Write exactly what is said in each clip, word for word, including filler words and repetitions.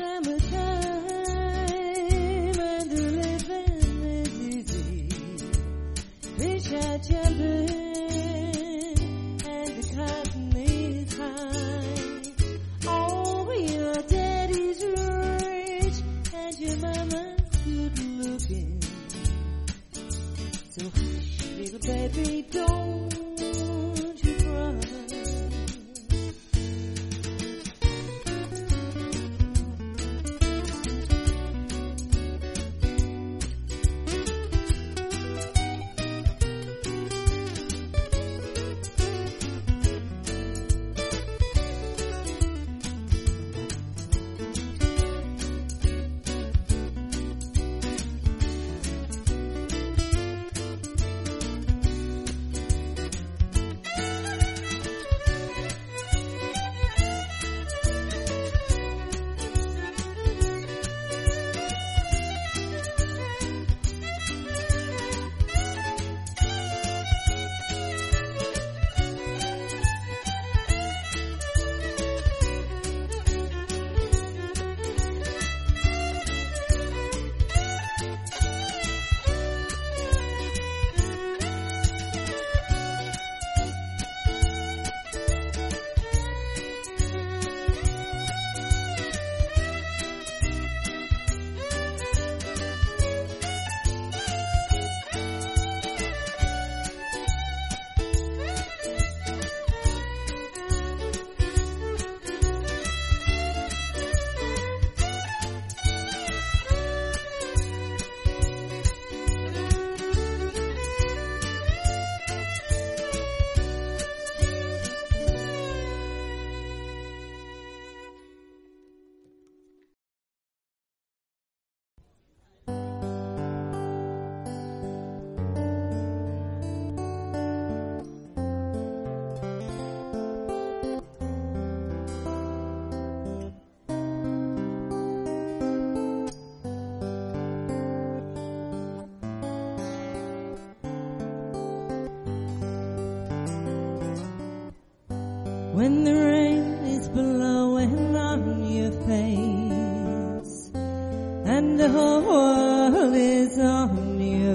When the rain is blowing on your face and the whole world is on your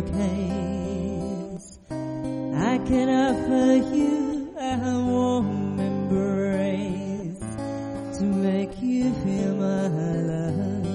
case, I can offer you a warm embrace to make you feel my love.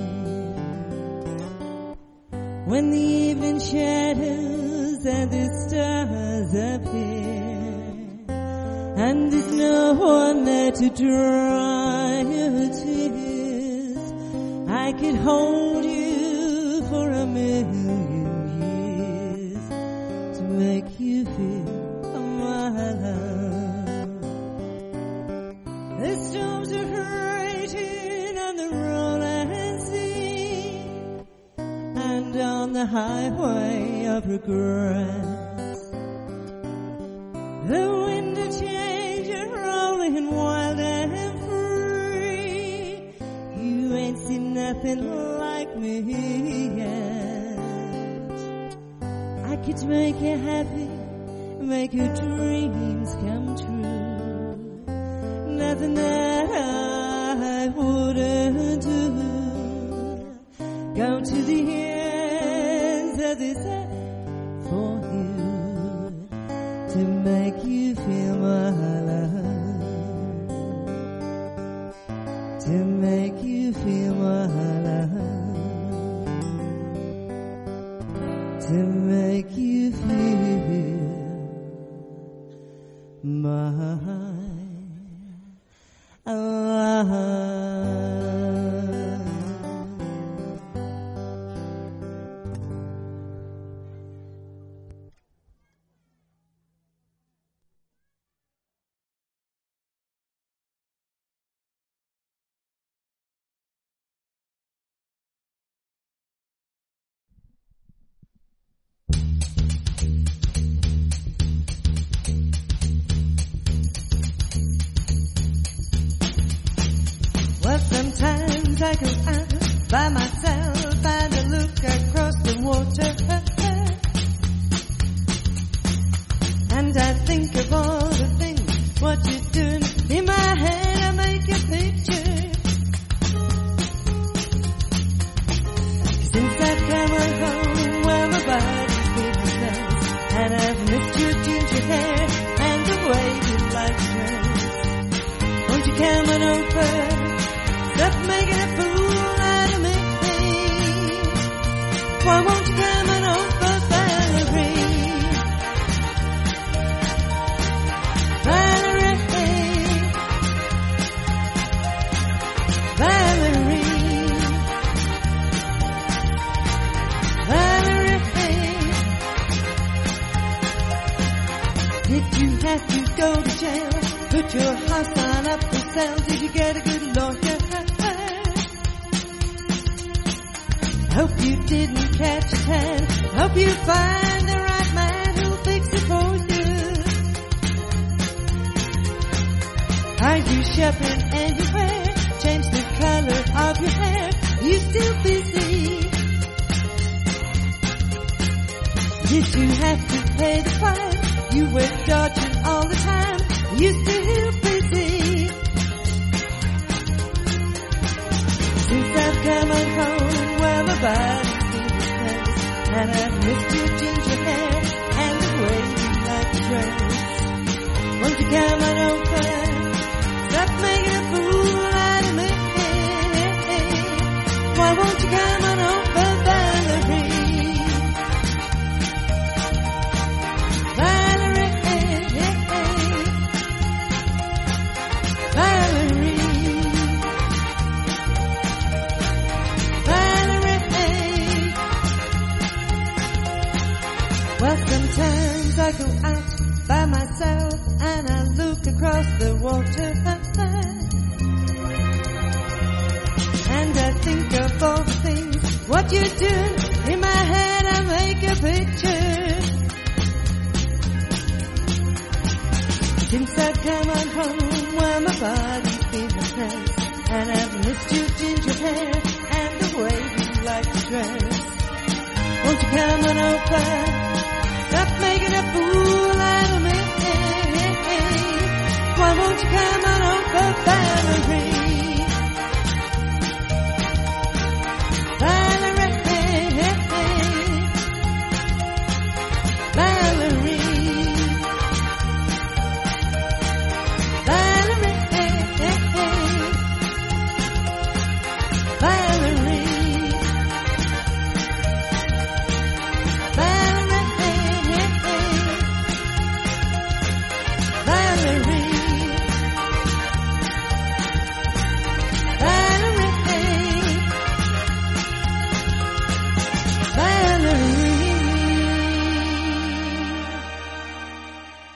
When the evening shadows and the stars appear and there's no one there to dry your tears, I could hold you for a million years to make you feel my love. The storms are raging on the rolling sea and on the highway of regret. The wind of change is rolling wild and free. You ain't seen nothing like me yet. I could make you happy, make your dreams come true. Nothing that I wouldn't do. Go to the ends of this earth for you, to make you feel my love, to make you feel my love, to make you feel my love. Sometimes I go out by myself and I look across the water, and I think of all the things what you're doing. In my head I make a picture you come on over? Stop making a fool out of me. Why won't you come on over, Valerie? Valerie, Valerie, Valerie. Did you have to go to jail? Put your house on up for sale? Did you get a good lawyer? Hope you didn't catch a tan. Hope you find the right man who'll fix it for you. Are you shopping anywhere? Change the color of your hair. You still busy? Did you have to pay the fine? You were dodging all the time. You still busy? Since I've come on home, well, my body's been depressed, and I've missed your ginger hair and the way you like to dress. Won't you come on over? Stop making a fool out of me. Why won't you come on over, Valerie? Valerie, Valerie, Valerie. Well, sometimes I go out by myself and I look across the water, and I think of all the things what you do. In my head I make a picture. Since I've come on home, well, my body's been depressed, and I've missed your ginger hair and the way you like to dress. Won't you come on over? Stop making a fool out of me. Why won't you come on over, Valerie?